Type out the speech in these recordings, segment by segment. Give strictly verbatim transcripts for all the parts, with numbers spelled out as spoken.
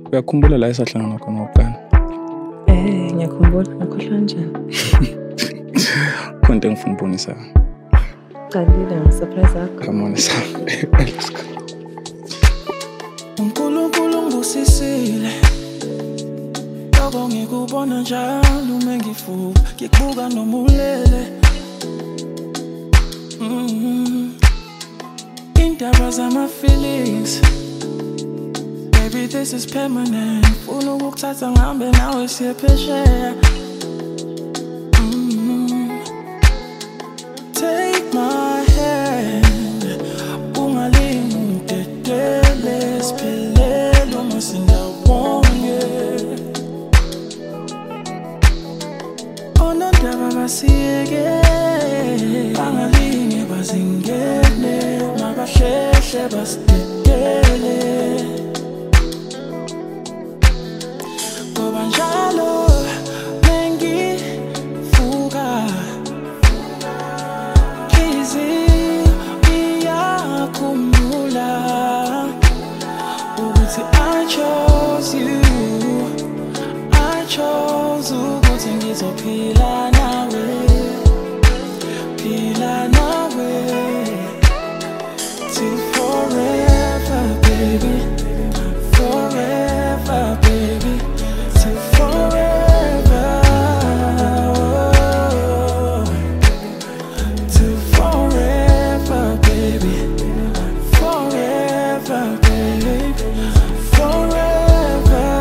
Uyakhumbula la esahlangana khona oqala? Eh, ngiyakhumbula. Ngakhohlwa kanjani? Konke engifuna ukubonisa. Qalile ngesurprise yakho. Come on, Sam. Let's go. uNkulunkulu ngibusisile. Yabo ngikubona njalo uma ngivuka, ngikubuka noma ulele. Mhm. Indaba zama feelings. Baby, this is permanent. Ufuna ukuthatha ngihambe nawe siye phesheya. Mhm. Take my hand. Ungalingi udedele siphelele uma singawonye. Onondaba basiyeke. Bangalingi bazingene. Mabasheshe basidedele. Ngoba njalo mengivuka inhliziyo iyakhumbula ukuthi I chose you, I chose ukuthi ngizophila nawe, phila nawe till forever baby, forever baby, till forever, oh, till forever baby, forever baby, forever,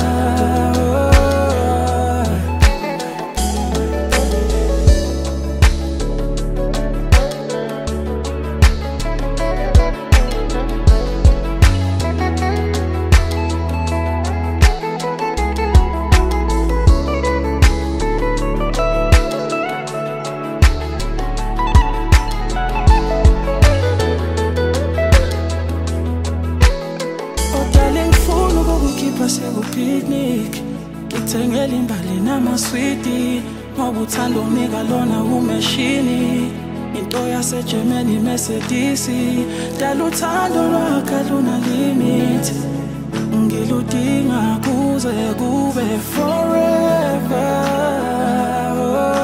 picnic, ngithengele imbali namaswiti, ngoba uthanda unika lona umeshini, into yase Germany Mercedes, dala uthando lwakhe luna limit, ngiludinga kuze kube forever, oh.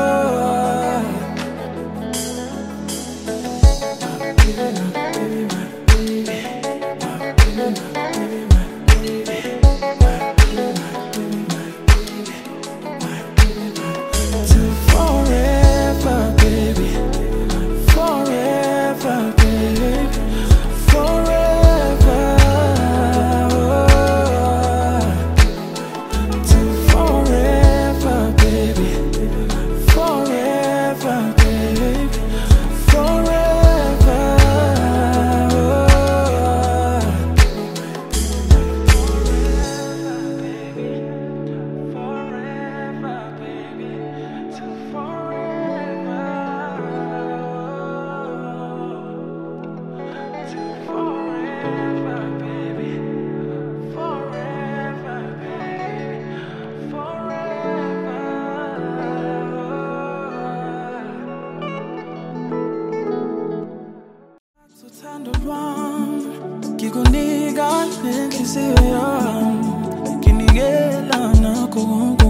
Ngikunika nenhliziyo yami, nginikela nakho konke